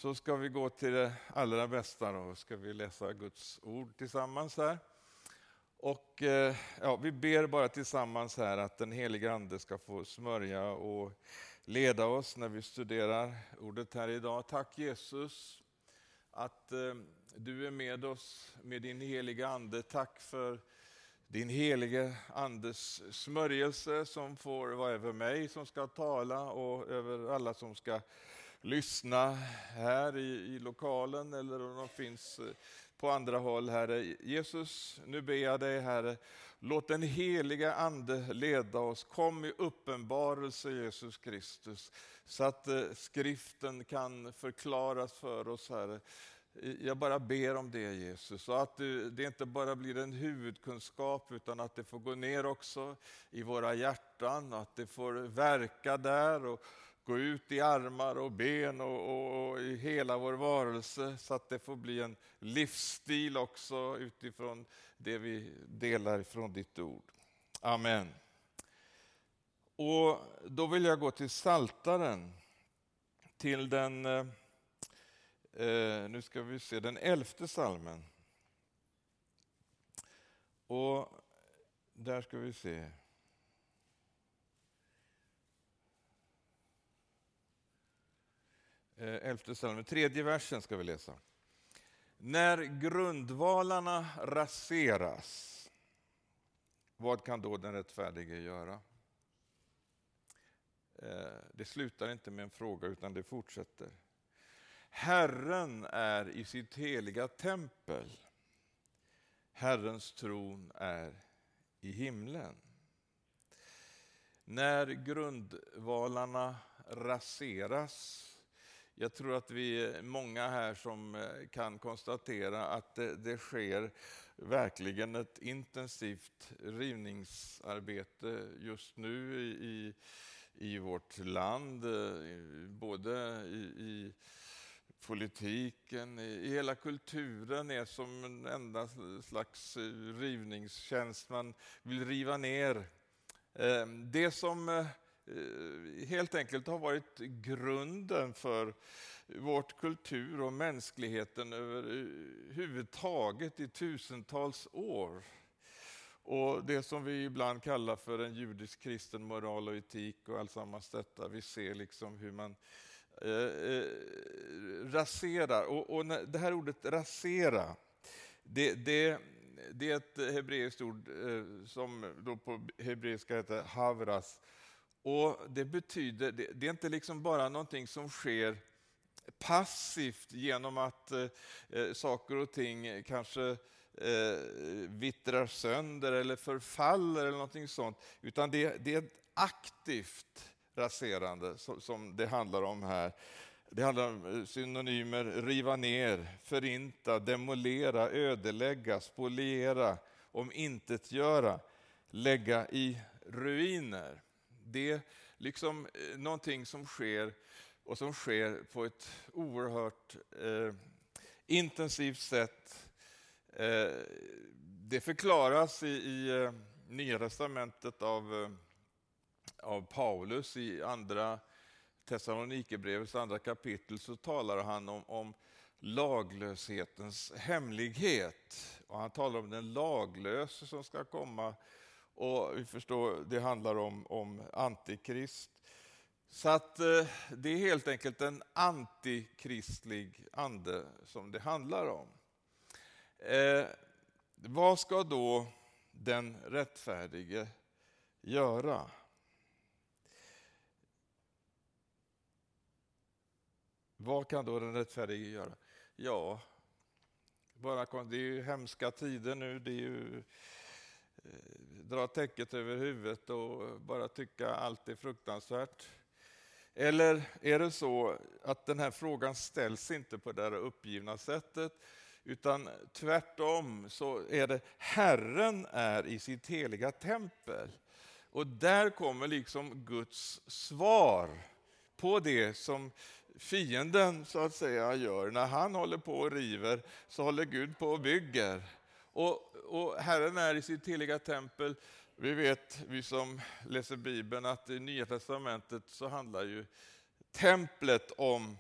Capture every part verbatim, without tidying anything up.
Så ska vi gå till det allra bästa då, ska vi läsa Guds ord tillsammans här. Och ja, vi ber bara tillsammans här att den heliga ande ska få smörja och leda oss när vi studerar ordet här idag. Tack Jesus att eh, du är med oss med din heliga ande. Tack för din helige andes smörjelse som får vara över mig som ska tala och över alla som ska lyssna här i, i lokalen eller om de finns på andra håll. Herre Jesus, nu ber jag dig Herre, låt den heliga ande leda oss. Kom i uppenbarelse Jesus Kristus så att eh, skriften kan förklaras för oss Herre. Jag bara ber om det Jesus, så att det inte bara blir en huvudkunskap utan att det får gå ner också i våra hjärtan, att det får verka där och gå ut i armar och ben och, och, och i hela vår varelse, så att det får bli en livsstil också utifrån det vi delar från ditt ord. Amen. Och då vill jag gå till Psaltaren, till den Uh, nu ska vi se den elfte psalmen. Och där ska vi se. Uh, elfte psalmen, tredje versen ska vi läsa. När grundvalarna raseras, vad kan då den rättfärdige göra? Uh, det slutar inte med en fråga utan det fortsätter. Herren är i sitt heliga tempel. Herrens tron är i himlen. När grundvalarna raseras. Jag tror att vi är många här som kan konstatera att det, det sker verkligen ett intensivt rivningsarbete just nu i, i vårt land. Både i, i politiken, i hela kulturen är som en enda slags rivningstjänst. Man vill riva ner det som helt enkelt har varit grunden för vårt kultur och mänskligheten överhuvudtaget i tusentals år. Och det som vi ibland kallar för en judisk kristen moral och etik och allsammans detta. Vi ser liksom hur man Eh, raserar, och, och det här ordet rasera, det, det, det är ett hebreiskt ord eh, som då på hebreiska heter havras, och det betyder, det, det är inte liksom bara någonting som sker passivt genom att eh, saker och ting kanske eh, vittrar sönder eller förfaller eller någonting sånt, utan det, det är ett aktivt raserande som det handlar om här. Det handlar om synonymer: riva ner, förinta, demolera, ödelägga, spoliera, omintetgöra, lägga i ruiner. Det är liksom någonting som sker och som sker på ett oerhört eh, intensivt sätt. Eh, det förklaras i, i eh, Nya testamentet av eh, av Paulus i andra Thessalonikerbrevets andra kapitel, så talar han om, om laglöshetens hemlighet. Och han talar om den laglöse som ska komma, och vi förstår det handlar om, om antikrist. Så att eh, det är helt enkelt en antikristlig ande som det handlar om. Eh, vad ska då den rättfärdige göra? Vad kan då den rättfärdige göra? Ja, bara, det är ju hemska tider nu. Det är ju eh, dra täcket över huvudet och bara tycka allt är fruktansvärt. Eller är det så att den här frågan ställs inte på det här uppgivna sättet, utan tvärtom så är det Herren är i sitt heliga tempel. Och där kommer liksom Guds svar på det som fienden så att säga gör. När han håller på och river så håller Gud på och bygger. Och, och Herren är i sitt heliga tempel. Vi vet, vi som läser Bibeln, att i Nya testamentet så handlar ju templet om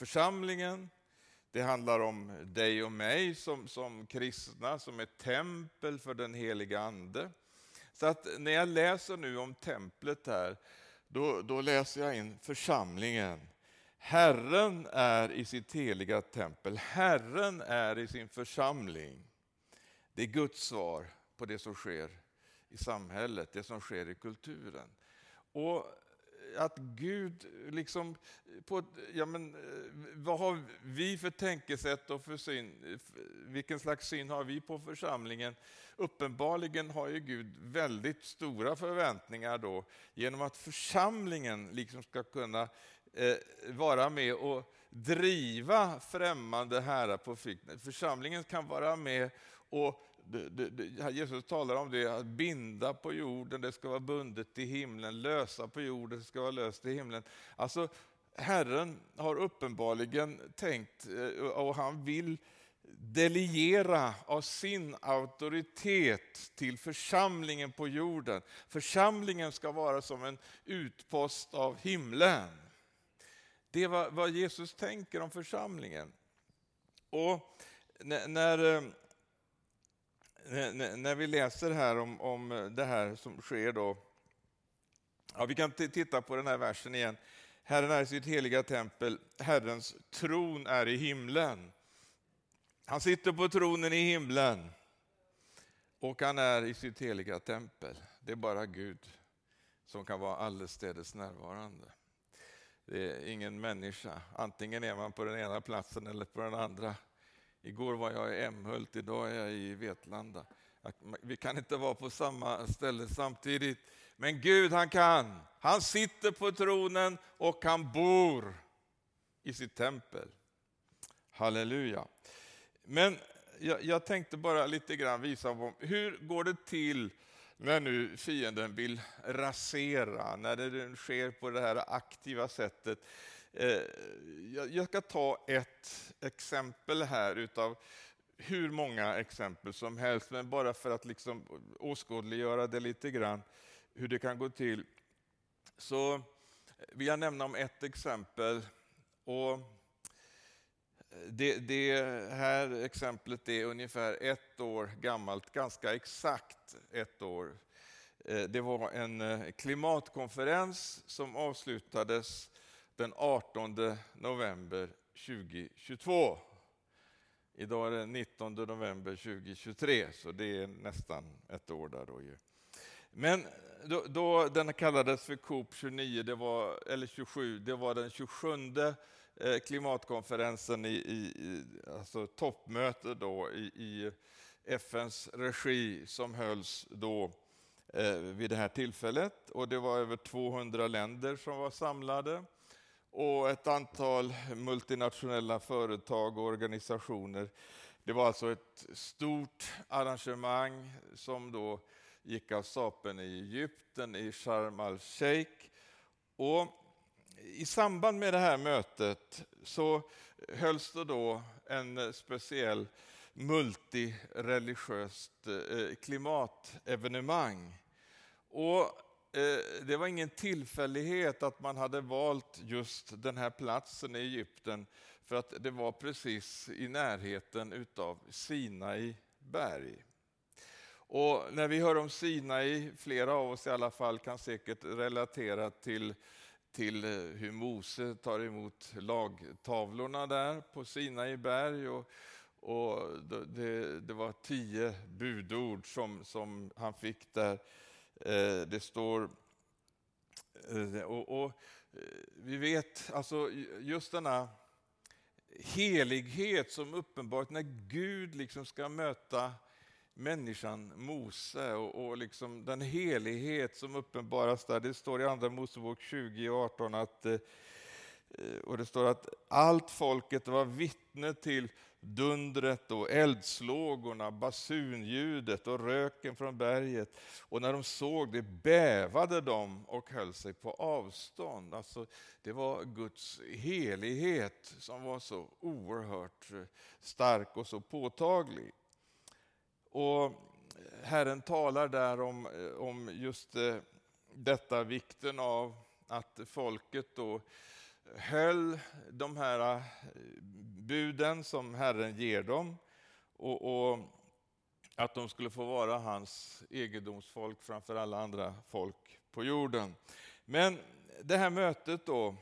församlingen. Det handlar om dig och mig som, som kristna, som är tempel för den heliga ande. Så att när jag läser nu om templet här, då, då läser jag in församlingen. Herren är i sitt heliga tempel. Herren är i sin församling. Det är Guds svar på det som sker i samhället, det som sker i kulturen. Och att Gud liksom, på, ja men, vad har vi för tänkesätt och för syn, vilken slags syn har vi på församlingen? Uppenbarligen har ju Gud väldigt stora förväntningar då, genom att församlingen liksom ska kunna eh, vara med och driva främmande herrar på flykt. Församlingen kan vara med och Det, det, det, Jesus talar om det, att binda på jorden, det ska vara bundet i himlen, lösa på jorden, det ska vara löst i himlen. Alltså Herren har uppenbarligen tänkt, och han vill delegera av sin auktoritet till församlingen på jorden. Församlingen ska vara som en utpost av himlen. Det är vad, vad Jesus tänker om församlingen. Och när, när När vi läser här om, om det här som sker då. Ja, vi kan t- titta på den här versen igen. Herren är i sitt heliga tempel. Herrens tron är i himlen. Han sitter på tronen i himlen. Och han är i sitt heliga tempel. Det är bara Gud som kan vara allestädes närvarande. Det är ingen människa. Antingen är man på den ena platsen eller på den andra. Igår var jag i Ämhult, idag är jag i Vetlanda. Vi kan inte vara på samma ställe samtidigt. Men Gud, han kan. Han sitter på tronen och han bor i sitt tempel. Halleluja. Men jag, jag tänkte bara lite grann visa om hur går det till när nu fienden vill rasera, när det sker på det här aktiva sättet. Jag ska ta ett exempel här utav hur många exempel som helst, men bara för att liksom åskådliggöra det lite grann, hur det kan gå till, så vill jag nämna om ett exempel. Och det, det här exemplet är ungefär ett år gammalt, ganska exakt ett år. Det var en klimatkonferens som avslutades den artonde november tjugohundratjugotvå. Idag är det nittonde november tjugohundratjugotre, så det är nästan ett år där då ju. Men då, då den kallades för C O P tjugonio, det var, eller tjugosju, det var den tjugosjunde eh, klimatkonferensen i, i alltså toppmöte då i, i F N:s regi som hölls då eh, vid det här tillfället. Och det var över tvåhundra länder som var samlade. Och ett antal multinationella företag och organisationer. Det var alltså ett stort arrangemang som då gick av stapeln i Egypten, i Sharm el-Sheikh. Och i samband med det här mötet så hölls det då en speciell multireligiöst klimatevenemang. Och det var ingen tillfällighet att man hade valt just den här platsen i Egypten, för att det var precis i närheten utav Sinai berg. Och när vi hör om Sinai, flera av oss i alla fall kan säkert relatera till, till hur Mose tar emot lagtavlorna där på Sinai berg. Och, och det, det var tio budord som, som han fick där. Det står, och, och vi vet, alltså just denna helighet som uppenbart när Gud liksom ska möta människan Mose, och, och liksom den helighet som uppenbaras där. Det står i andra Mosebok tjugo arton att, och det står att allt folket var vittne till dundret och eldslågorna, basunljudet och röken från berget. Och när de såg det bävade de och höll sig på avstånd. Alltså, det var Guds helighet som var så oerhört stark och så påtaglig. Och Herren talar där om, om just detta, vikten av att folket då höll de här buden som Herren ger dem och, och att de skulle få vara hans egendomsfolk framför alla andra folk på jorden. Men det här mötet då,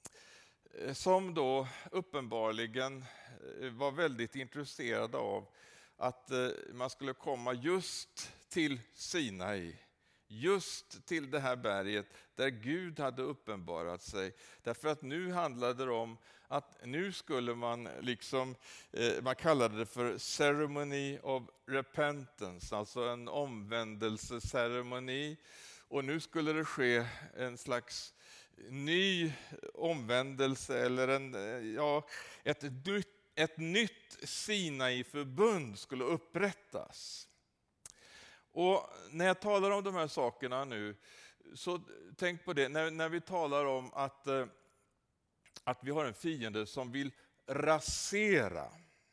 som då uppenbarligen var väldigt intresserad av att man skulle komma just till Sinai, just till det här berget där Gud hade uppenbarat sig. Därför att nu handlade det om att nu skulle man liksom, man kallade det för ceremony of repentance, alltså en omvändelseceremoni. Och nu skulle det ske en slags ny omvändelse eller en, ja, ett, ett nytt Sinai-förbund skulle upprättas. Och när jag talar om de här sakerna nu, så tänk på det, när, när vi talar om att, att vi har en fiende som vill rasera.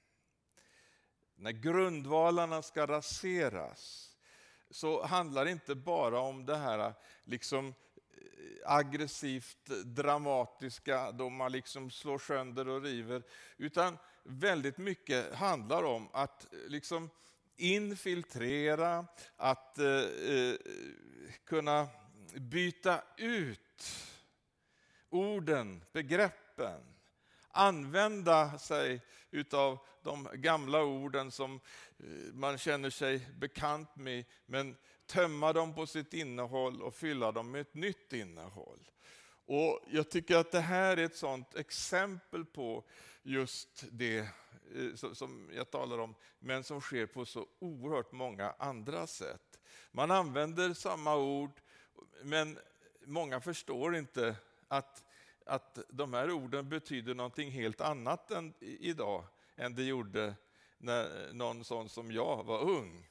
När grundvalarna ska raseras, så handlar det inte bara om det här liksom aggressivt dramatiska, då man liksom slår sönder och river, utan väldigt mycket handlar om att liksom infiltrera, att eh, kunna byta ut orden, begreppen, använda sig utav de gamla orden som man känner sig bekant med, men tömma dem på sitt innehåll och fylla dem med ett nytt innehåll. Och jag tycker att det här är ett sådant exempel på just det som jag talar om, men som sker på så oerhört många andra sätt. Man använder samma ord, men många förstår inte att, att de här orden betyder någonting helt annat än idag än det gjorde när någon sån som jag var ung.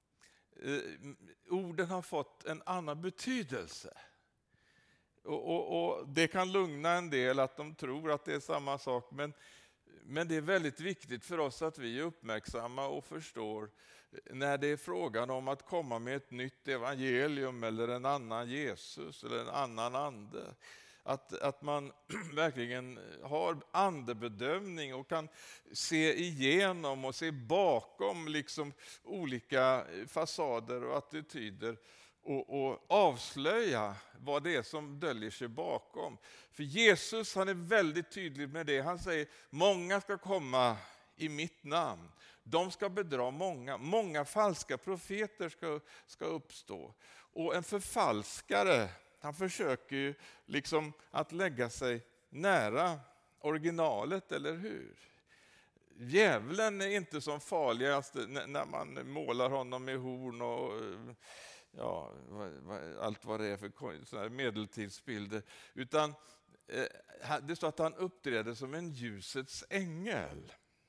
Orden har fått en annan betydelse. Och, och, och det kan lugna en del att de tror att det är samma sak, men, men det är väldigt viktigt för oss att vi är uppmärksamma och förstår när det är frågan om att komma med ett nytt evangelium eller en annan Jesus eller en annan ande. Att, att man verkligen har andebedömning och kan se igenom och se bakom liksom olika fasader och attityder och, och avslöja vad det är som döljer sig bakom. För Jesus, han är väldigt tydlig med det. Han säger, många ska komma i mitt namn. De ska bedra många. Många falska profeter ska, ska uppstå. Och en förfalskare, han försöker ju liksom att lägga sig nära originalet, eller hur? Djävulen är inte som farligast när man målar honom med horn och ja, allt vad det är för såna här medeltidsbilder. Utan det står att han uppträder som en ljusets ängel.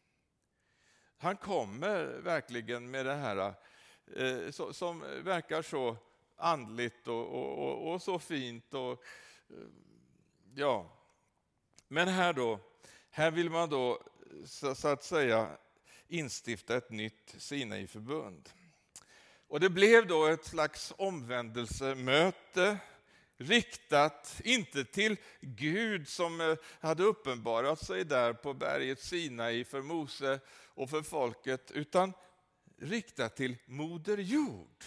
Han kommer verkligen med det här som verkar så andligt och, och, och, och så fint. Och, ja. Men här då, här vill man då så, så att säga instifta ett nytt Sinai-förbund. Och det blev då ett slags omvändelsemöte riktat inte till Gud som hade uppenbarat sig där på berget Sinai för Mose och för folket, utan riktat till Moder Jord.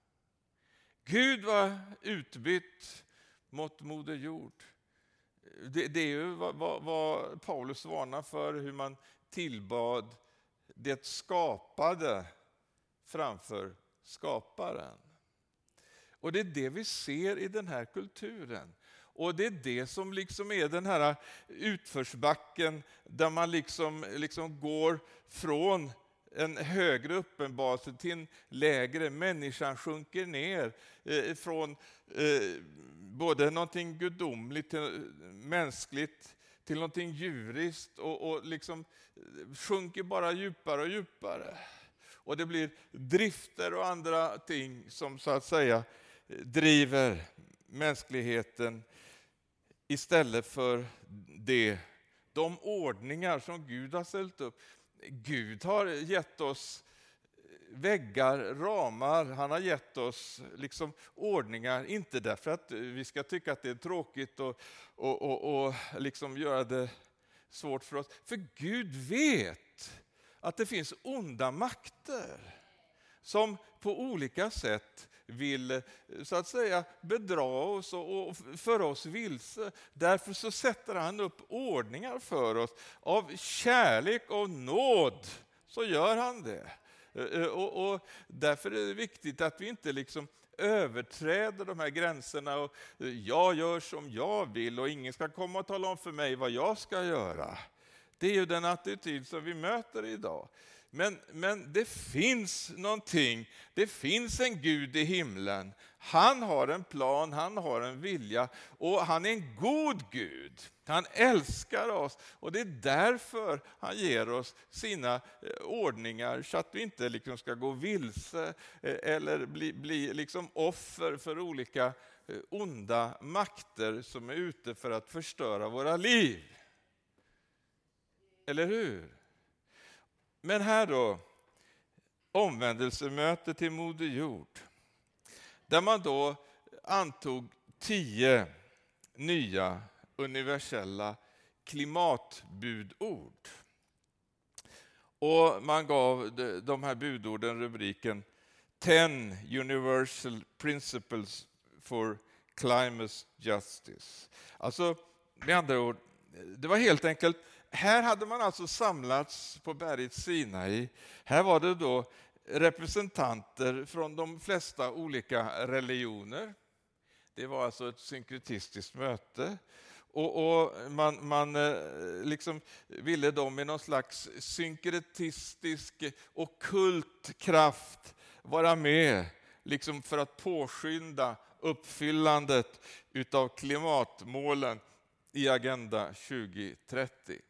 Gud var utbytt mot Moder Jord. Det, det är ju vad, vad, vad Paulus varnar för, hur man tillbad det skapade framför skaparen. Och det är det vi ser i den här kulturen. Och det är det som liksom är den här utförsbacken där man liksom, liksom går från en högre uppenbarelse till en lägre. Människan sjunker ner eh, från eh, både någonting gudomligt till mänskligt till någonting djuriskt och, och liksom sjunker bara djupare och djupare. Och det blir drifter och andra ting som så att säga driver mänskligheten istället för det, de ordningar som Gud har ställt upp. Gud har gett oss väggar, ramar. Han har gett oss liksom ordningar, inte därför att vi ska tycka att det är tråkigt och, och, och, och liksom göra det svårt för oss. För Gud vet att det finns onda makter som på olika sätt vill så att säga bedra oss och föra oss vilse. Därför så sätter han upp ordningar för oss. Av kärlek och nåd så gör han det. Och, och därför är det viktigt att vi inte liksom överträder de här gränserna och jag gör som jag vill och ingen ska komma och tala om för mig vad jag ska göra. Det är ju den attityd som vi möter idag. Men, men det finns någonting, det finns en Gud i himlen. Han har en plan, han har en vilja och han är en god Gud. Han älskar oss och det är därför han ger oss sina ordningar så att vi inte liksom ska gå vilse eller bli, bli liksom offer för olika onda makter som är ute för att förstöra våra liv. Eller hur? Men här då, omvändelsemöte till Moder Jord. Där man då antog tio nya universella klimatbudord. Och man gav de här budorden rubriken Ten Universal Principles for Climate Justice. Alltså med andra ord, det var helt enkelt, här hade man alltså samlats på berget Sinai. Här var det då representanter från de flesta olika religioner. Det var alltså ett synkretistiskt möte. Och, och man, man liksom ville då med någon slags synkretistisk ockult kraft vara med liksom för att påskynda uppfyllandet utav klimatmålen i Agenda tjugo trettio.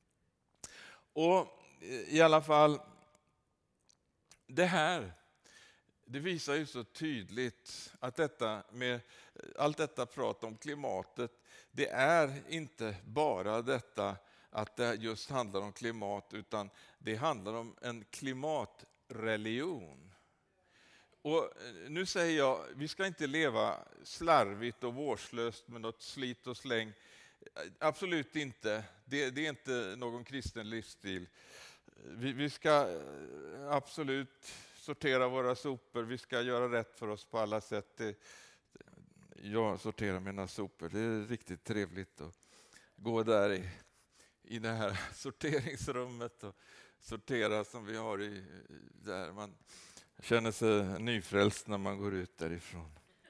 Och i alla fall, det här, det visar ju så tydligt att detta med allt detta prat om klimatet, det är inte bara detta att det just handlar om klimat, utan det handlar om en klimatreligion. Och nu säger jag, vi ska inte leva slarvigt och vårdslöst med något slit och släng. Absolut inte. Det, det är inte någon kristen livsstil. Vi, vi ska absolut sortera våra sopor. Vi ska göra rätt för oss på alla sätt. Det, jag sorterar mina sopor. Det är riktigt trevligt att gå där i, i det här sorteringsrummet och sortera som vi har i, där. Man känner sig nyfrälst när man går ut därifrån.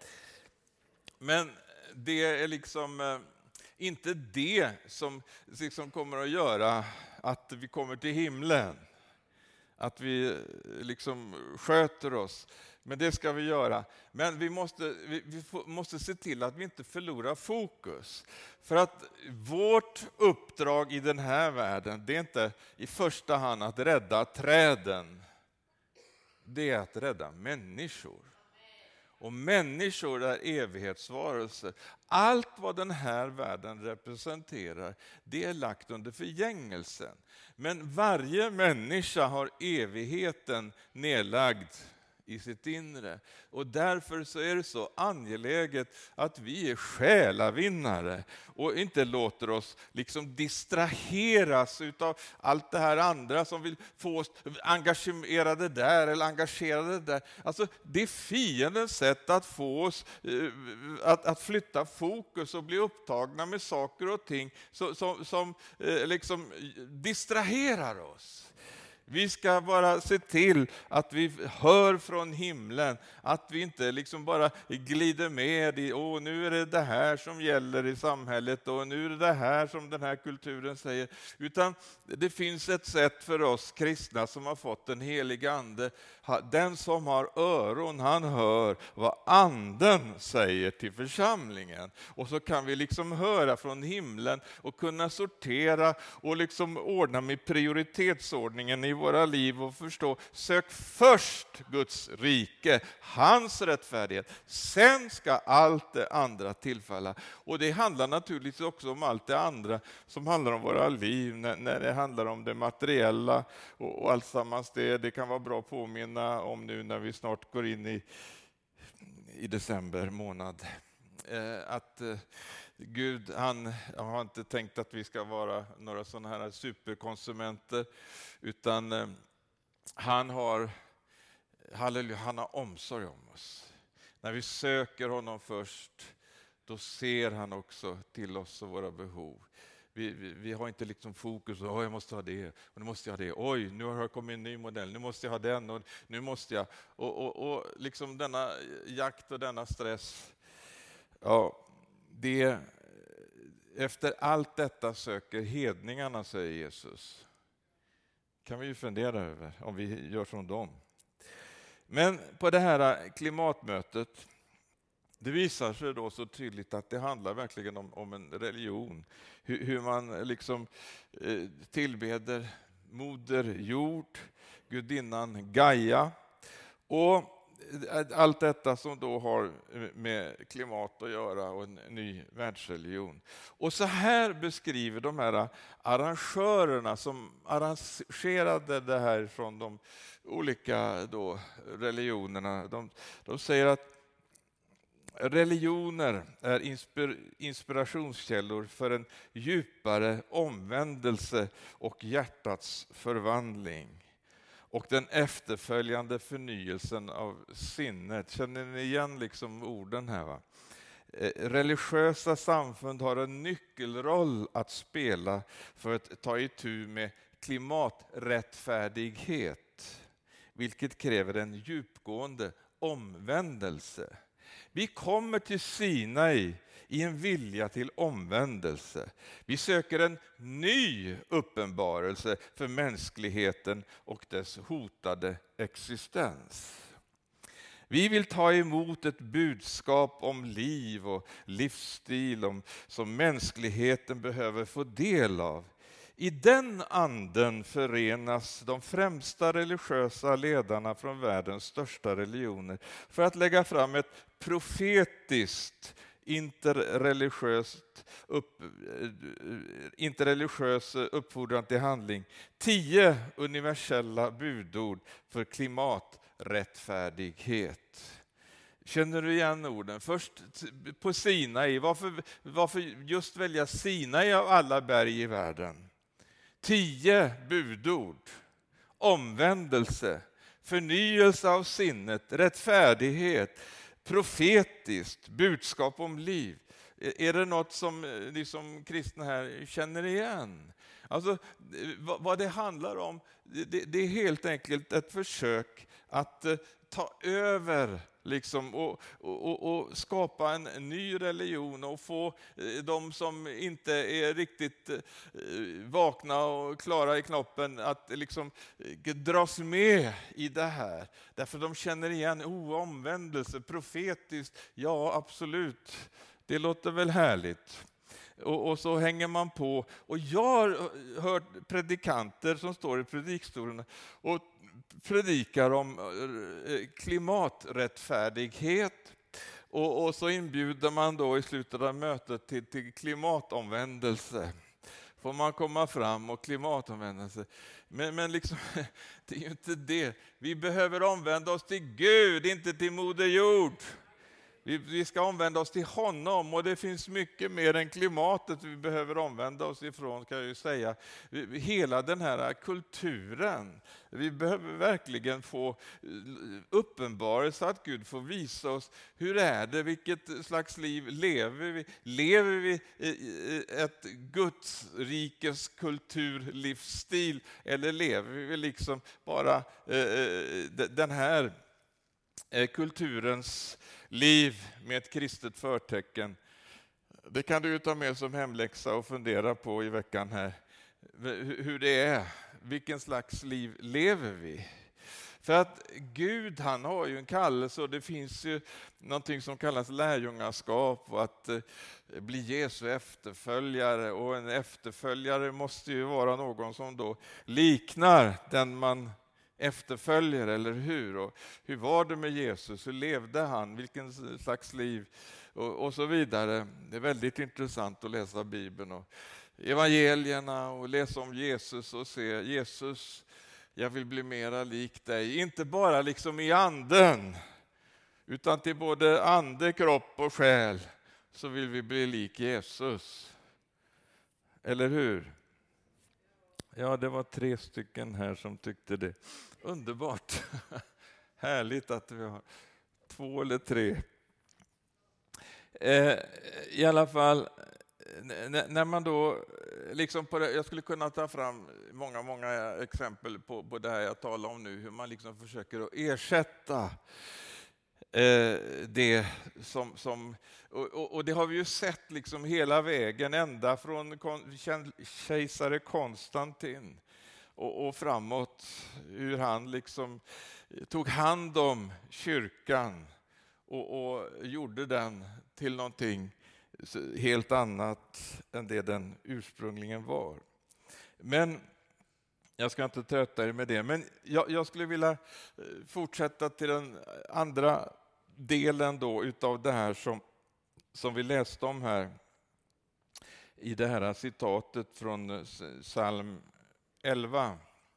Men det är liksom inte det som liksom kommer att göra att vi kommer till himlen. Att vi liksom sköter oss. Men det ska vi göra. Men vi måste, vi, vi måste se till att vi inte förlorar fokus. För att vårt uppdrag i den här världen, det är inte i första hand att rädda träden. Det är att rädda människor. Och människor är evighetsvarelser. Allt vad den här världen representerar, det är lagt under förgängelsen. Men varje människa har evigheten nedlagd i sitt inre. Och därför så är det så angeläget att vi är själavinnare och inte låter oss liksom distraheras utav allt det här andra som vill få oss engagerade där eller engagerade där. Alltså det är fiendens sätt att få oss att, att flytta fokus och bli upptagna med saker och ting som, som, som liksom distraherar oss. Vi ska bara se till att vi hör från himlen, att vi inte liksom bara glider med i, åh nu är det det här som gäller i samhället och nu är det det här som den här kulturen säger. Utan det finns ett sätt för oss kristna som har fått en helig ande. Den som har öron, han hör vad anden säger till församlingen. Och så kan vi liksom höra från himlen och kunna sortera och liksom ordna med prioritetsordningen i i våra liv och förstå, sök först Guds rike, hans rättfärdighet. Sen ska allt det andra tillfalla. Och det handlar naturligtvis också om allt det andra som handlar om våra liv, när, när det handlar om det materiella och, och allt sammans det. Det kan vara bra att påminna om nu när vi snart går in i, i december månad. Eh, att eh, Gud, han har inte tänkt att vi ska vara några sådana här superkonsumenter, utan eh, han har, halleluja, han har omsorg om oss. När vi söker honom först, då ser han också till oss och våra behov. Vi, vi, vi har inte liksom fokus på, oh, jag måste ha det, och nu måste jag ha det. Oj, nu har jag kommit en ny modell, nu måste jag ha den, och nu måste jag. Och, och, och liksom denna jakt och denna stress, ja, det, efter allt detta söker hedningarna, säger Jesus. Kan vi ju fundera över om vi gör som dem. Men på det här klimatmötet, det visar sig då så tydligt att det handlar verkligen om, om en religion. Hur, hur man liksom eh, tillbeder moder jord, gudinnan Gaia. Och allt detta som då har med klimat att göra och en ny världsreligion. Och så här beskriver de här arrangörerna som arrangerade det här från de olika då religionerna. De, de säger att religioner är inspir, inspirationskällor för en djupare omvändelse och hjärtats förvandling. Och den efterföljande förnyelsen av sinnet. Känner ni igen liksom orden här? Va? Religiösa samfund har en nyckelroll att spela för att ta itu med klimaträttfärdighet, vilket kräver en djupgående omvändelse. Vi kommer till Sinai i en vilja till omvändelse. Vi söker en ny uppenbarelse för mänskligheten och dess hotade existens. Vi vill ta emot ett budskap om liv och livsstil om, som mänskligheten behöver få del av. I den anden förenas de främsta religiösa ledarna från världens största religioner för att lägga fram ett profetiskt interreligiöst upp, interreligiös uppfordran till handling. Tio universella budord för klimaträttfärdighet. Känner du igen orden? Först på Sinai. Varför, varför just välja Sinai av alla berg i världen? Tio budord. Omvändelse. Förnyelse av sinnet. Rättfärdighet. Profetiskt. Budskap om liv. Är det något som ni som kristna här känner igen? Alltså, vad det handlar om, det, det är helt enkelt ett försök att ta över liksom, och, och, och skapa en ny religion och få de som inte är riktigt vakna och klara i knoppen att liksom dras med i det här. Därför de känner igen oh, omvändelse, profetiskt, ja absolut, det låter väl härligt. Och, och så hänger man på. Och jag har hört predikanter som står i predikstolen och predikar om klimaträttfärdighet. Och, och så inbjuder man då i slutet av mötet till, till klimatomvändelse. Får man komma fram och klimatomvändelse. Men, men liksom, det är ju inte det. Vi behöver omvända oss till Gud, inte till moder jord. Vi, vi ska omvända oss till honom, och det finns mycket mer än klimatet vi behöver omvända oss ifrån, kan jag ju säga. Hela den här kulturen. Vi behöver verkligen få uppenbarelse att Gud får visa oss hur är det, vilket slags liv lever vi? Lever vi ett Guds rikes kulturlivsstil, eller lever vi liksom bara den här kulturens liv med ett kristet förtecken? Det kan du ta med som hemläxa och fundera på i veckan här. Hur det är, vilken slags liv lever vi? För att Gud, han har ju en kallelse, och det finns ju någonting som kallas lärjungaskap och att eh, bli Jesu efterföljare. Och en efterföljare måste ju vara någon som då liknar den man efterföljer, eller hur? Och hur var det med Jesus? Hur levde han? Vilken slags liv? Och, och så vidare. Det är väldigt intressant att läsa Bibeln och evangelierna och läsa om Jesus och se Jesus, jag vill bli mera lik dig. Inte bara liksom i anden, utan till både ande, kropp och själ så vill vi bli lik Jesus. Eller hur? Ja, det var tre stycken här som tyckte det. Underbart. Härligt att vi har två eller tre. Eh, I alla fall, n- när man då liksom på det, jag skulle kunna ta fram många, många exempel på, på det här jag talar om nu, hur man liksom försöker att ersätta eh, det som, som och, och det har vi ju sett liksom hela vägen ända från kon, kejsare Konstantin och, och framåt, hur han liksom tog hand om kyrkan och, och gjorde den till någonting helt annat än det den ursprungligen var. Men jag ska inte trötta er med det, men jag, jag skulle vilja fortsätta till den andra delen då utav det här som, som vi läste om här i det här citatet från psalm elva.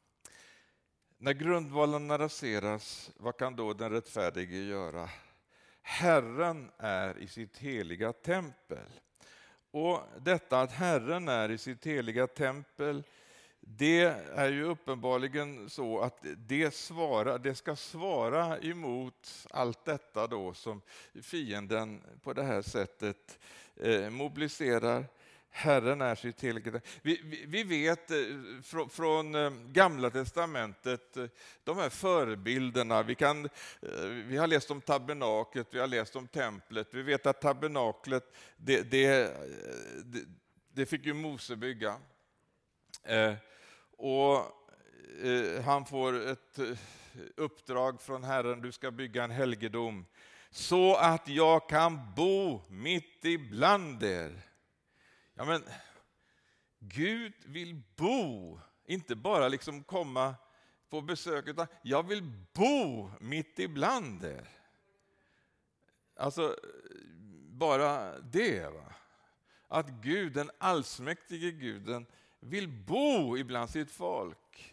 När grundvalarna raseras, vad kan då den rättfärdige göra? Herren är i sitt heliga tempel. Och detta att Herren är i sitt heliga tempel, det är ju uppenbarligen så att det, svara, det ska svara emot allt detta då som fienden på det här sättet eh, mobiliserar. Herren är sitt heliga. Vi, vi, vi vet från, från Gamla testamentet de här förebilderna. Vi, kan, vi har läst om tabernaklet, vi har läst om templet. Vi vet att tabernaklet, det, det, det, det fick ju Mose bygga. Eh, och eh, han får ett uppdrag från Herren, du ska bygga en helgedom så att jag kan bo mitt ibland er. Ja, men Gud vill bo, inte bara liksom komma på besök, utan jag vill bo mitt ibland er. Alltså bara det, va? Att Gud, den allsmäktige Guden, vill bo ibland sitt folk.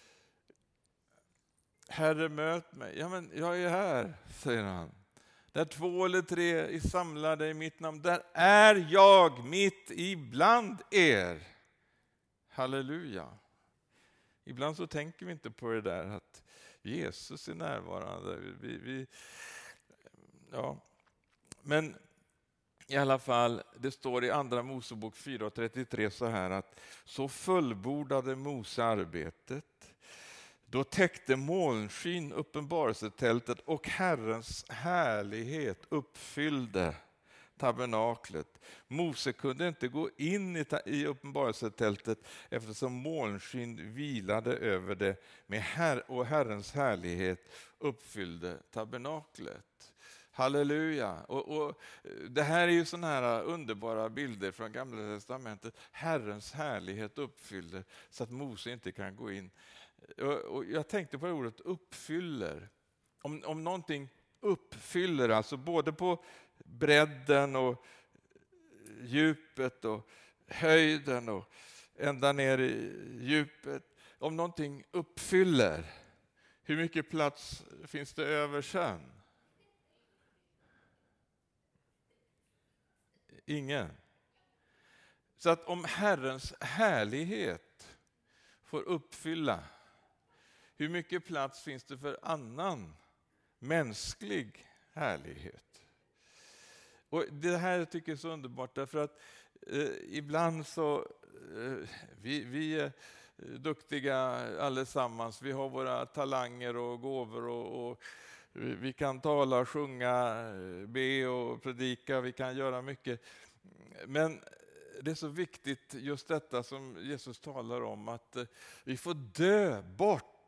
Herre, möt mig. Ja, men jag är här, säger han. Där två eller tre är samlade i mitt namn, där är jag mitt ibland er. Halleluja. Ibland så tänker vi inte på det där att Jesus är närvarande. Vi, vi, ja. Men i alla fall, det står i andra Mosebok fyra trettiotre så här att så fullbordade Mose arbetet. Då täckte molnskyn uppenbarelsetältet och Herrens härlighet uppfyllde tabernaklet. Mose kunde inte gå in i, i uppenbarelsetältet eftersom molnskyn vilade över det med her- och Herrens härlighet uppfyllde tabernaklet. Halleluja. Och, och det här är ju såna här underbara bilder från Gamla testamentet. Herrens härlighet uppfyllde så att Mose inte kan gå in. Och jag tänkte på det ordet uppfyller. Om, om någonting uppfyller, alltså både på bredden och djupet och höjden och ända ner i djupet. Om någonting uppfyller, hur mycket plats finns det över sen? Ingen. Så att om Herrens härlighet får uppfylla, hur mycket plats finns det för annan mänsklig härlighet? Och det här tycker jag är så underbart därför att eh, ibland så eh, vi, vi är duktiga allesammans. Vi har våra talanger och gåvor och, och vi kan tala, sjunga, be och predika. Vi kan göra mycket. Men det är så viktigt just detta som Jesus talar om, att vi får dö bort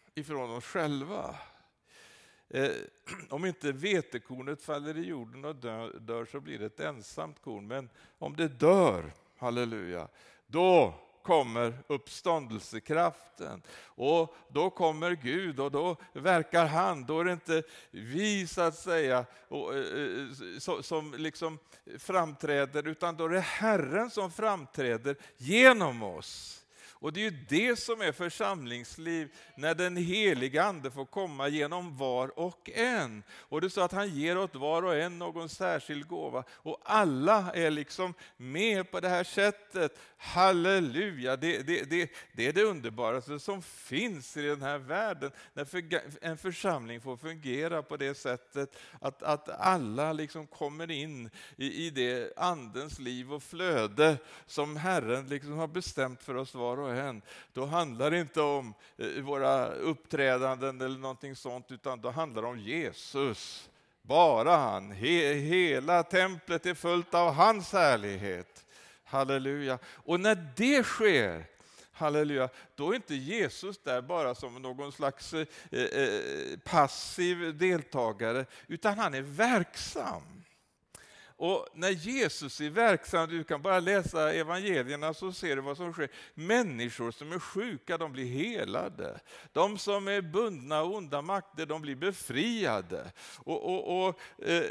ifrån oss själva. Eh, om inte vetekornet faller i jorden och dör, dör så blir det ett ensamt korn. Men om det dör, halleluja, då kommer uppståndelsekraften. Och då kommer Gud och då verkar han. Då är det inte vi så att säga och, eh, så, som liksom framträder, utan då är det Herren som framträder genom oss. Och det är ju det som är församlingsliv, när den heliga ande får komma genom var och en. Och det är så att han ger åt var och en någon särskild gåva. Och alla är liksom med på det här sättet. Halleluja, det, det, det, det är det underbaraste som finns i den här världen. När en församling får fungera på det sättet att, att alla liksom kommer in i, i det andens liv och flöde som Herren liksom har bestämt för oss var och en. Då handlar det inte om våra uppträdanden eller någonting sånt, utan då handlar det om Jesus. Bara han. He, hela templet är fullt av hans härlighet. Halleluja. Och när det sker, halleluja, då är inte Jesus där bara som någon slags eh, eh, passiv deltagare, utan han är verksam. Och när Jesus är verksam, du kan bara läsa evangelierna så ser du vad som sker. Människor som är sjuka, de blir helade. De som är bundna av onda makter, de blir befriade. Och, och, och eh,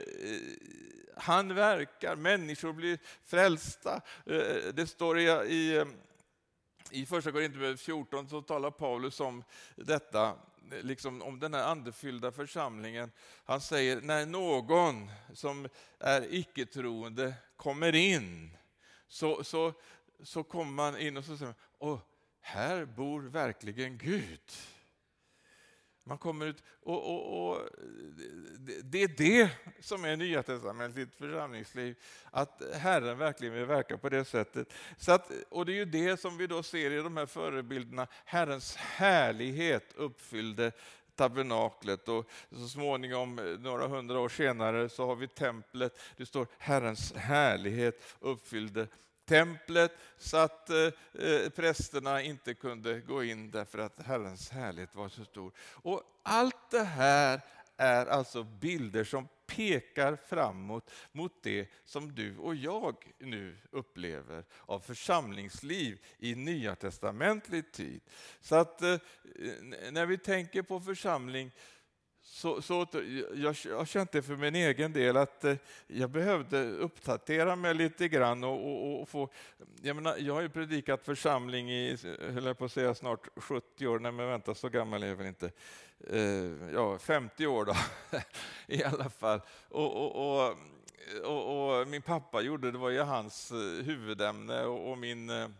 han verkar, människor blir frälsta. Eh, det står i, i, i första Korinthierbrevet fjorton så talar Paulus om detta. Liksom om den här andefyllda församlingen. Han säger, när någon som är icke-troende kommer in, så, så, så kommer man in och så säger, åh, här bor verkligen Gud. Man kommer ut och, och, och det är det som är Nya testamentligt församlingsliv, att Herren verkligen vill verka på det sättet. Så att, och det är ju det som vi då ser i de här förebilderna. Herrens härlighet uppfyllde tabernaklet, och så småningom några hundra år senare så har vi templet. Det står Herrens härlighet uppfyllde templet, så att eh, prästerna inte kunde gå in därför att Herrens härlighet var så stor. Och allt det här är alltså bilder som pekar framåt mot det som du och jag nu upplever av församlingsliv i Nya testamentlig tid. Så att eh, när vi tänker på församling, Så, så jag, jag kände för min egen del att eh, jag behövde uppdatera mig lite grann och, och, och få, jag menar, jag har ju predikat församling i, höll jag på att säga, snart sjuttio år, nej men vänta, så gammal är jag väl inte, eh, ja femtio år då i alla fall. Och, och, och, och, och min pappa gjorde, det var ju hans huvudämne, och, och min eh,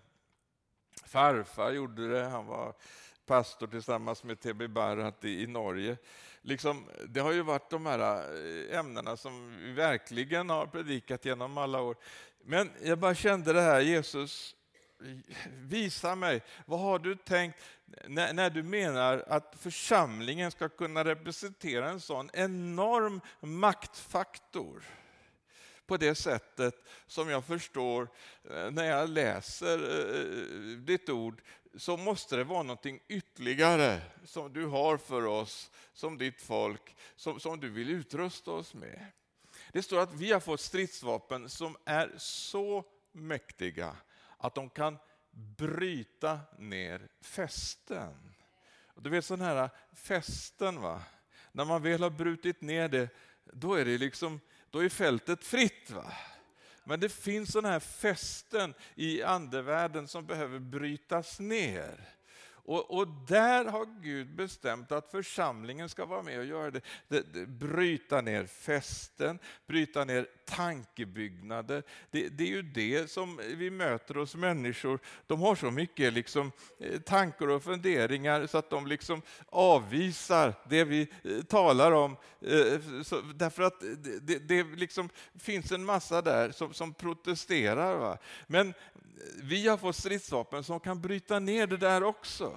farfar gjorde det, han var pastor tillsammans med T B Barrat i, i Norge. Liksom, det har ju varit de här ämnena som vi verkligen har predikat genom alla år. Men jag bara kände det här, Jesus, visa mig, vad har du tänkt när, när du menar att församlingen ska kunna representera en sån enorm maktfaktor på det sättet som jag förstår när jag läser ditt ord, så måste det vara någonting ytterligare som du har för oss, som ditt folk, som, som du vill utrusta oss med. Det står att vi har fått stridsvapen som är så mäktiga att de kan bryta ner fästen. Och du vet sån här fästen, va? När man väl har brutit ner det, då är det liksom, då är fältet fritt, va? Men det finns sådana här fästen i andevärlden som behöver brytas ner. Och, och där har Gud bestämt att församlingen ska vara med och göra det. det, det bryta ner fästen, bryta ner tankebyggnader. Det, det är ju det som vi möter hos människor. De har så mycket liksom, tankar och funderingar så att de liksom avvisar det vi talar om. Så, därför att det, det, det liksom finns en massa där som, som protesterar. Va? Men vi har fått stridsvapen som kan bryta ner det där också.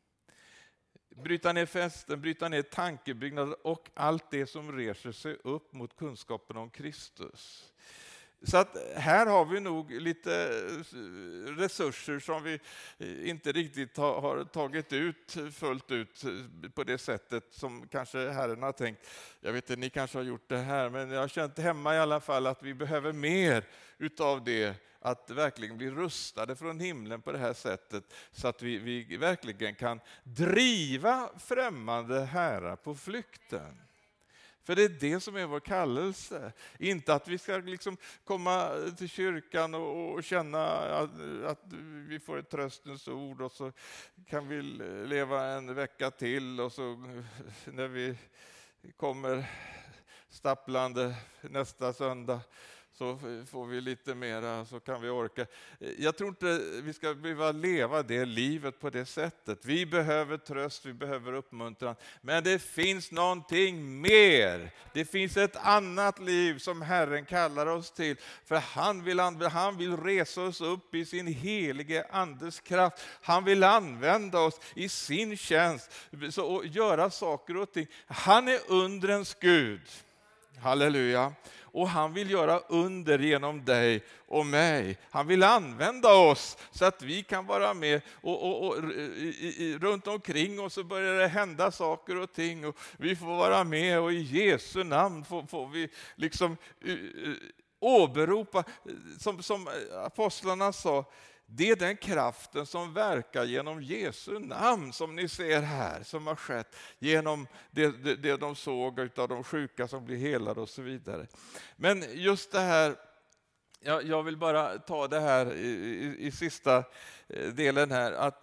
Bryta ner fästen, bryta ner tankebyggnader och allt det som reser sig upp mot kunskapen om Kristus. Så att här har vi nog lite resurser som vi inte riktigt har, har tagit ut fullt ut på det sättet som kanske Herren har tänkt. Jag vet inte, ni kanske har gjort det här, men jag har känt hemma i alla fall att vi behöver mer utav det, att verkligen bli rustade från himlen på det här sättet, så att vi, vi verkligen kan driva främmande herrar på flykten. För det är det som är vår kallelse. Inte att vi ska liksom komma till kyrkan och, och känna att, att vi får ett tröstens ord och så kan vi leva en vecka till, och så när vi kommer stapplande nästa söndag så får vi lite mera, så kan vi orka. Jag tror inte vi ska behöva leva det livet på det sättet. Vi behöver tröst, vi behöver uppmuntran. Men det finns någonting mer. Det finns ett annat liv som Herren kallar oss till. För han vill, han vill resa oss upp i sin helige andes kraft. Han vill använda oss i sin tjänst och göra saker och ting. Han är undrens Gud. Halleluja. Och han vill göra under genom dig och mig. Han vill använda oss så att vi kan vara med och, och, och i, i, runt omkring oss så börjar det hända saker och ting. Och vi får vara med, och i Jesu namn får, får vi liksom uh, åberopa, som, som apostlarna sa, det är den kraften som verkar genom Jesu namn, som ni ser här, som har skett genom det, det, det de såg av de sjuka som blir helade och så vidare. Men just det här, jag, jag vill bara ta det här i, i, i sista delen här, att,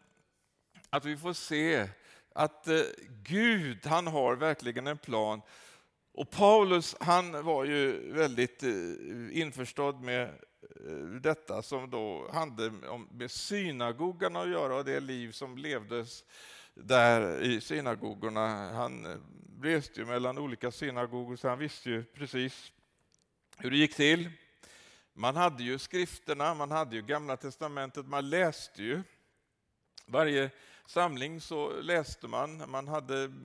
att vi får se att Gud, han har verkligen en plan. Och Paulus, han var ju väldigt införstådd med detta som då handlade om med synagogan att göra, och det liv som levdes där i synagogorna. Han reste ju mellan olika synagogor, så han visste ju precis hur det gick till. Man hade ju skrifterna, man hade ju Gamla testamentet, man läste ju. Varje samling så läste man, man hade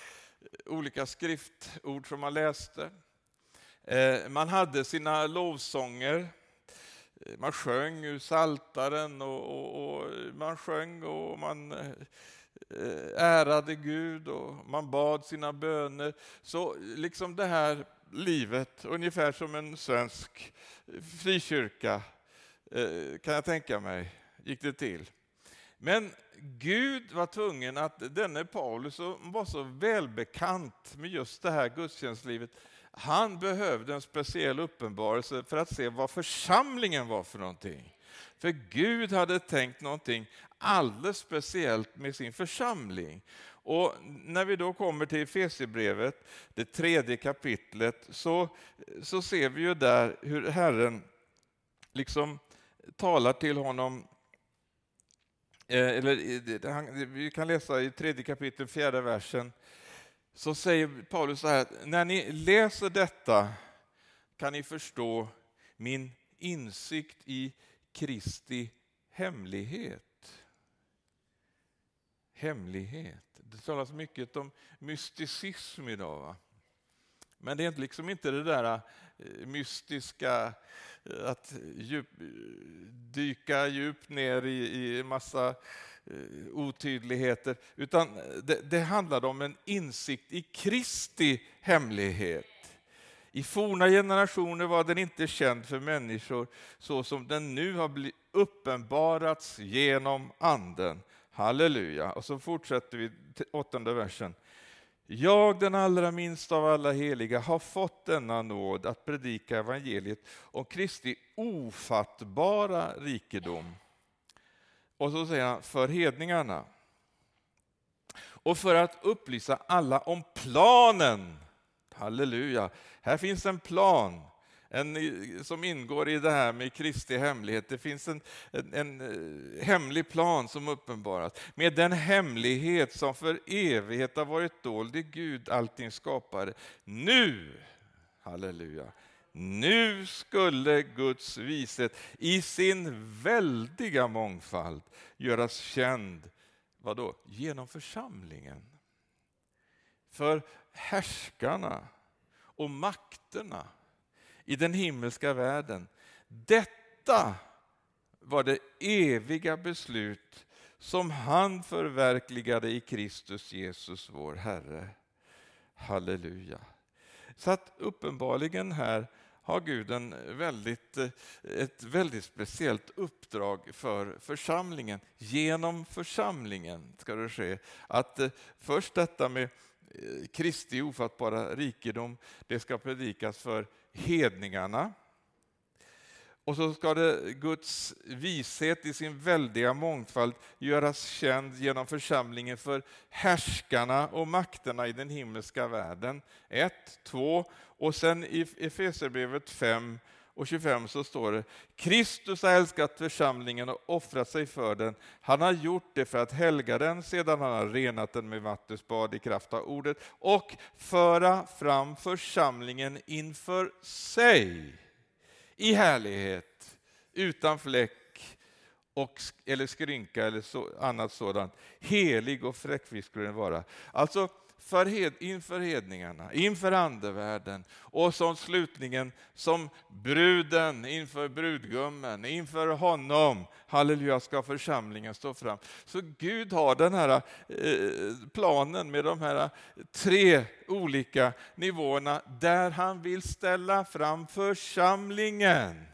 olika skriftord som man läste. Man hade sina lovsånger. Man sjöng ur Psaltaren och, och, och man sjöng och man ärade Gud och man bad sina böner. Så liksom det här livet, ungefär som en svensk frikyrka, kan jag tänka mig, gick det till. Men Gud var tvungen att denne Paulus var så välbekant med just det här gudstjänstlivet. Han behövde en speciell uppenbarelse för att se vad församlingen var för någonting. För Gud hade tänkt någonting alldeles speciellt med sin församling. Och när vi då kommer till Efesierbrevet, det tredje kapitlet, så, så ser vi ju där hur Herren liksom talar till honom. Eller, vi kan läsa i tredje kapitlet, fjärde versen. Så säger Paulus så här: när ni läser detta kan ni förstå min insikt i Kristi hemlighet. Hemlighet. Det talas mycket om mysticism idag, va? Men det är liksom inte det där mystiska, att djup, dyka djupt ner i, i massa otydligheter, utan det, det handlar om en insikt i Kristi hemlighet. I forna generationer var den inte känd för människor, så som den nu har blivit uppenbarats genom anden. Halleluja. Och så fortsätter vi till åttonde versen. Jag, den allra minsta av alla heliga, har fått denna nåd att predika evangeliet om Kristi ofattbara rikedom. Och så säger han, för hedningarna. Och för att upplysa alla om planen. Halleluja. Här finns en plan. En, som ingår i det här med Kristi hemlighet. Det finns en, en, en hemlig plan som uppenbaras. Med den hemlighet som för evighet har varit dold i Gud, allting skapade. Nu, halleluja, nu skulle Guds vishet i sin väldiga mångfald göras känd. Vadå? Genom församlingen. För härskarna och makterna i den himmelska världen. Detta var det eviga beslut som han förverkligade i Kristus Jesus vår Herre. Halleluja. Så att uppenbarligen här har Gud en väldigt, ett väldigt speciellt uppdrag för församlingen. Genom församlingen ska det ske. Att först detta med Kristi ofattbara rikedom, det ska predikas för hedningarna. Och så ska det Guds vishet i sin väldiga mångfald göras känd genom församlingen för härskarna och makterna i den himmelska världen. Ett, två, och sen i Efesierbrevet fem och tjugofem så står det: Kristus har älskat församlingen och offrat sig för den. Han har gjort det för att helga den sedan han har renat den med vattenbad i kraft av ordet och föra fram församlingen inför sig i härlighet, utan fläck och, eller skrynka eller så, annat sådant. Helig och fläckfri skulle den vara. Alltså för hed, inför hedningarna, inför andevärlden, och som slutningen som bruden inför brudgummen, inför honom, halleluja, ska församlingen stå fram. Så Gud har den här eh, planen med de här tre olika nivåerna där han vill ställa fram församlingen.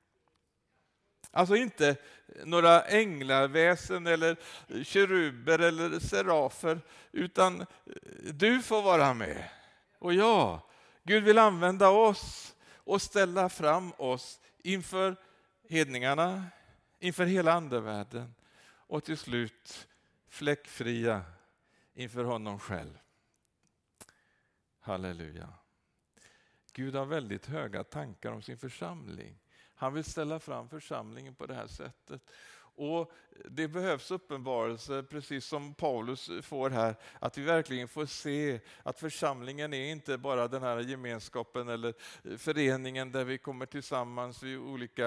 Alltså inte några änglaväsen eller keruber eller serafer, utan du får vara med. Och ja, Gud vill använda oss och ställa fram oss inför hedningarna, inför hela andevärlden och till slut fläckfria inför honom själv. Halleluja. Gud har väldigt höga tankar om sin församling. Han vill ställa fram församlingen på det här sättet. Och det behövs uppenbarelse, precis som Paulus får här, att vi verkligen får se att församlingen är inte bara den här gemenskapen eller föreningen där vi kommer tillsammans vid olika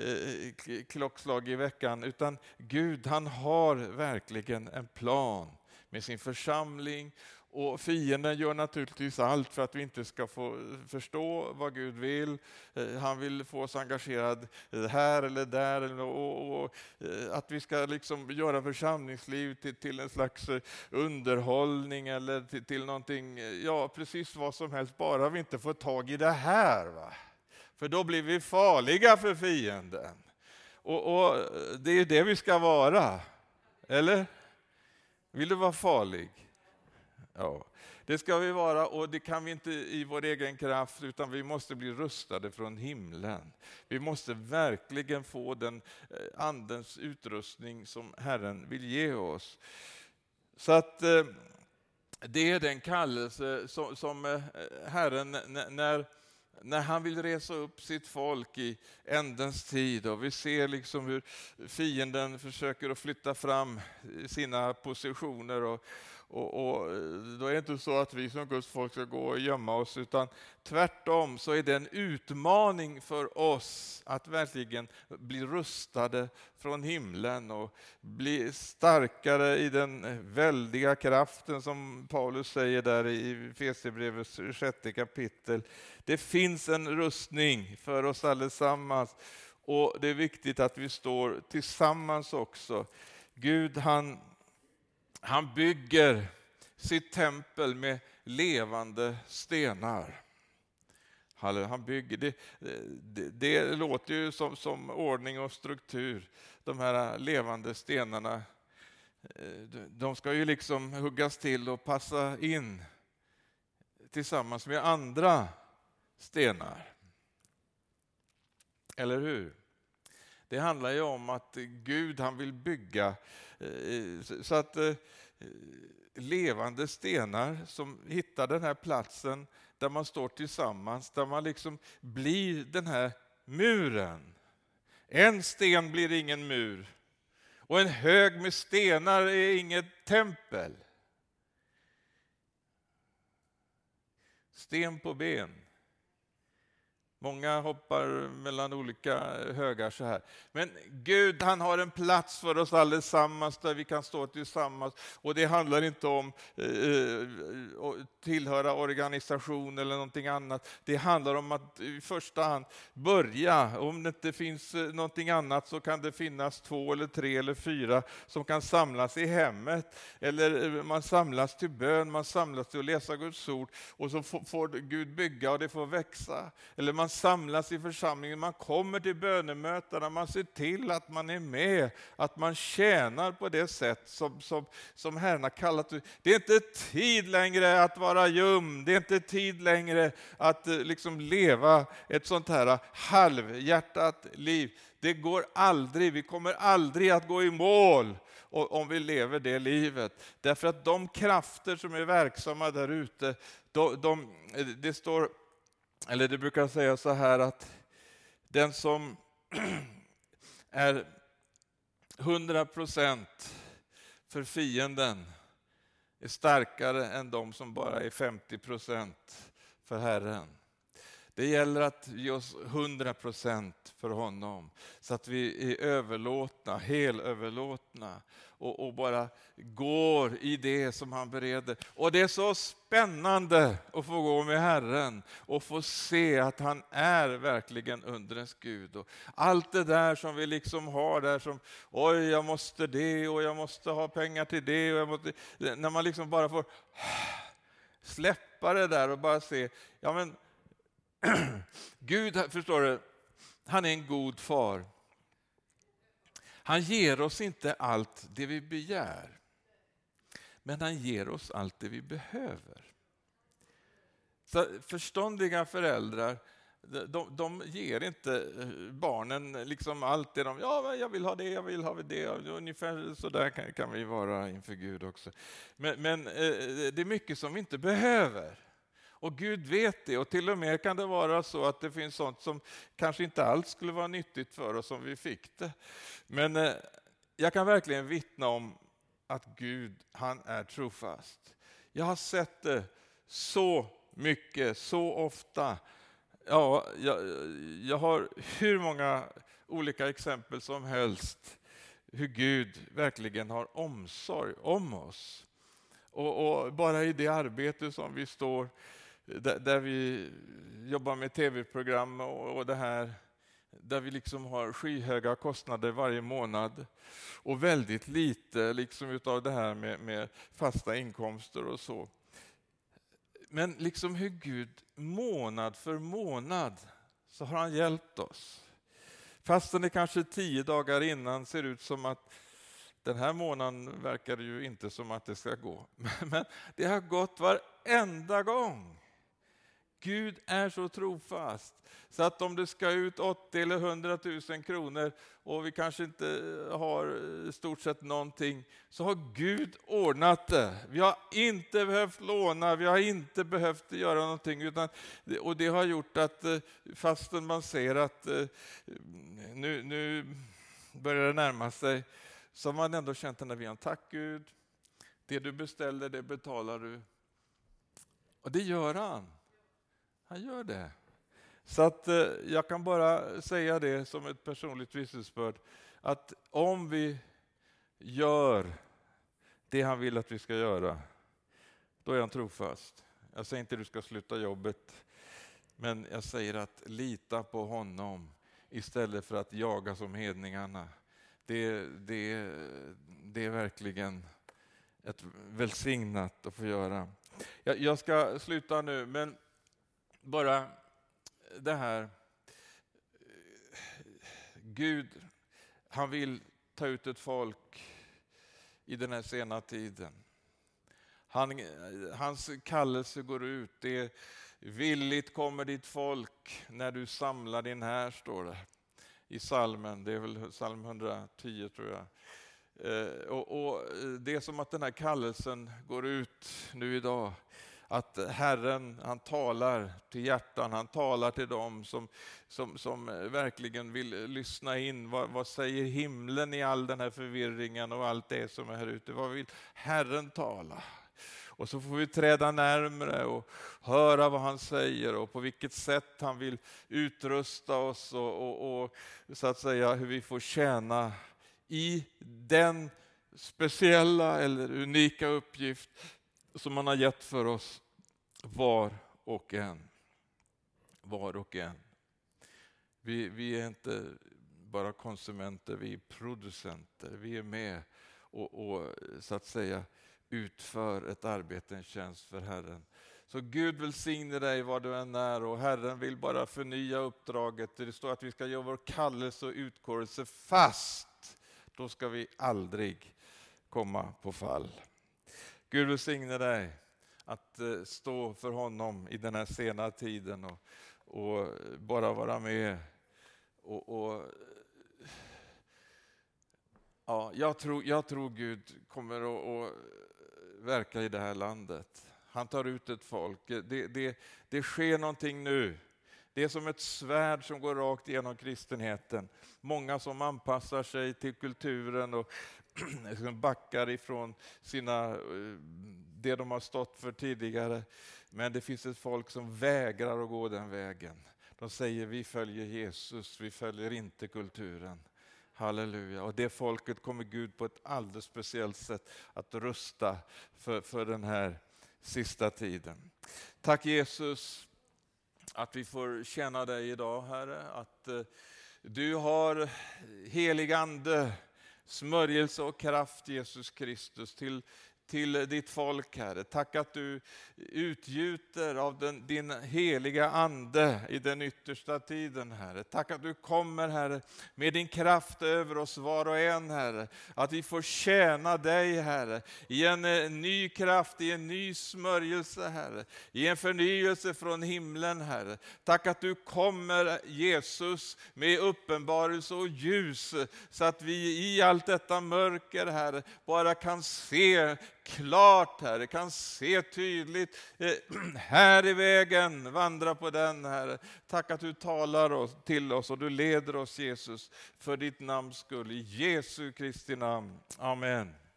eh, klockslag i veckan, utan Gud, han har verkligen en plan med sin församling. Och fienden gör naturligtvis allt för att vi inte ska få förstå vad Gud vill. Han vill få oss engagerad här eller där. Och, och att vi ska liksom göra församlingsliv till, till en slags underhållning eller till, till någonting, ja precis vad som helst. Bara vi inte får tag i det här. Va? För då blir vi farliga för fienden. Och, och det är det vi ska vara. Eller? Vill du vara farlig? Ja, det ska vi vara, och det kan vi inte i vår egen kraft, utan vi måste bli rustade från himlen. Vi måste verkligen få den andens utrustning som Herren vill ge oss. Så att eh, det är den kallelse som, som Herren när, när han vill resa upp sitt folk i ändens tid, och vi ser liksom hur fienden försöker att flytta fram sina positioner, och Och, och då är det inte så att vi som Guds folk ska gå och gömma oss, utan tvärtom så är det en utmaning för oss att verkligen bli rustade från himlen och bli starkare i den väldiga kraften som Paulus säger där i Efesierbrevets sjätte kapitel. Det finns en rustning för oss allesammans, och det är viktigt att vi står tillsammans också. Gud, han Han bygger sitt tempel med levande stenar. Han bygger det, det, det låter ju som, som ordning och struktur. De här levande stenarna, de ska ju liksom huggas till och passa in tillsammans med andra stenar. Eller hur? Det handlar ju om att Gud, han vill bygga så att levande stenar som hittar den här platsen där man står tillsammans, där man liksom blir den här muren. En sten blir ingen mur, och en hög med stenar är inget tempel. Sten på ben Många hoppar mellan olika högar så här. Men Gud, han har en plats för oss allesammans där vi kan stå tillsammans. Och det handlar inte om eh, tillhöra organisation eller någonting annat. Det handlar om att i första hand börja. Om det inte finns någonting annat så kan det finnas två eller tre eller fyra som kan samlas i hemmet. Eller man samlas till bön, man samlas till att läsa Guds ord. Och så får, får Gud bygga och det får växa. Eller man samlas i församlingen, man kommer till bönemötena, man ser till att man är med, att man tjänar på det sätt som, som, som Herren har kallat. Det är inte tid längre att vara ljum, det är inte tid längre att liksom leva ett sånt här halvhjärtat liv. Det går aldrig, vi kommer aldrig att gå i mål om vi lever det livet. Därför att de krafter som är verksamma där ute, de, de, det står, eller det brukar säga så här att den som är hundra procent för fienden är starkare än de som bara är femtio procent för Herren. Det gäller att ge oss hundra procent för honom så att vi är överlåtna, helöverlåtna och, och bara går i det som han bereder. Och det är så spännande att få gå med Herren och få se att han är verkligen undrens Gud. Och allt det där som vi liksom har där som, oj jag måste det och jag måste ha pengar till det. Och jag måste, när man liksom bara får släppa det där och bara se, ja men Gud, förstår du, han är en god far. Han ger oss inte allt det vi begär, men han ger oss allt det vi behöver. Så förståndiga föräldrar, de, de ger inte barnen liksom allt det de, ja jag vill ha det, jag vill ha det, ungefär så där kan, kan vi vara inför Gud också. Men, men det är mycket som vi inte behöver. Och Gud vet det, och till och med kan det vara så att det finns sånt som kanske inte alls skulle vara nyttigt för oss om vi fick det. Men eh, jag kan verkligen vittna om att Gud, han är trofast. Jag har sett det så mycket, så ofta. Ja, jag, jag har hur många olika exempel som helst hur Gud verkligen har omsorg om oss. Och, och bara i det arbete som vi står, där, där vi jobbar med tv-program och, och det här, där vi liksom har skyhöga kostnader varje månad och väldigt lite liksom utav det här med, med fasta inkomster och så. Men liksom hur Gud månad för månad så har han hjälpt oss. Fastän det kanske tio dagar innan ser ut som att den här månaden verkar det ju inte som att det ska gå. Men det har gått varenda gång. Gud är så trofast. Så att om det ska ut åttio eller hundratusen kronor och vi kanske inte har stort sett någonting, så har Gud ordnat det. Vi har inte behövt låna, vi har inte behövt göra någonting. Utan, och det har gjort att fastän man ser att nu, nu börjar det närma sig, så har man ändå känt den där vian. Tack Gud, det du beställer, det betalar du. Och det gör han. Han gör det. Så att eh, jag kan bara säga det som ett personligt vittnesbörd, att om vi gör det han vill att vi ska göra, då är han trofast. Jag säger inte att du ska sluta jobbet, men jag säger att lita på honom istället för att jaga som hedningarna. Det, det, det är verkligen ett välsignat att få göra. Jag, jag ska sluta nu, men bara det här. Gud, han vill ta ut ett folk i den här sena tiden. Han, hans kallelse går ut. Det är villigt kommer ditt folk när du samlar din här, står det i salmen. Det är väl psalm hundratio tror jag. Eh, och, och det är som att den här kallelsen går ut nu idag. Att Herren, han talar till hjärtan, han talar till dem som, som, som verkligen vill lyssna in. Vad, vad säger himlen i all den här förvirringen och allt det som är här ute? Vad vill Herren tala? Och så får vi träda närmare och höra vad han säger och på vilket sätt han vill utrusta oss och, och, och så att säga hur vi får tjäna i den speciella eller unika uppgift som han har gett för oss var och en. Var och en. Vi, vi är inte bara konsumenter, vi är producenter. Vi är med och, och så att säga utför ett arbete, en tjänst för Herren. Så Gud välsigne dig var du än är och Herren vill bara förnya uppdraget. Det står att vi ska göra vår kallelse och utkårelse fast. Då ska vi aldrig komma på fall. Gud välsigne dig att stå för honom i den här sena tiden och, och bara vara med. Och, och, ja, jag, tror, jag tror Gud kommer att, att verka i det här landet. Han tar ut ett folk. Det, det, det sker någonting nu. Det är som ett svärd som går rakt igenom kristenheten. Många som anpassar sig till kulturen och backar ifrån sina, det de har stått för tidigare. Men det finns ett folk som vägrar att gå den vägen. De säger vi följer Jesus, vi följer inte kulturen. Halleluja. Och det folket kommer Gud på ett alldeles speciellt sätt att rusta för, för den här sista tiden. Tack Jesus att vi får tjäna dig idag, Herre. Att eh, du har helig ande, smörjelse och kraft, Jesus Kristus, till till ditt folk, Herre. Tack att du utgjuter av den, din heliga ande i den yttersta tiden, Herre. Tack att du kommer, Herre, med din kraft över oss var och en, Herre. Att vi får tjäna dig, Herre, i en ny kraft, i en ny smörjelse, Herre. I en förnyelse från himlen, Herre. Tack att du kommer, Jesus, med uppenbarelse och ljus, så att vi i allt detta mörker, Herre, bara kan se klart, Herre, kan se tydligt. Här i vägen, vandra på den, Herre. Tack att du talar till oss och du leder oss, Jesus, för ditt namns skull. I Jesu Kristi namn. Amen.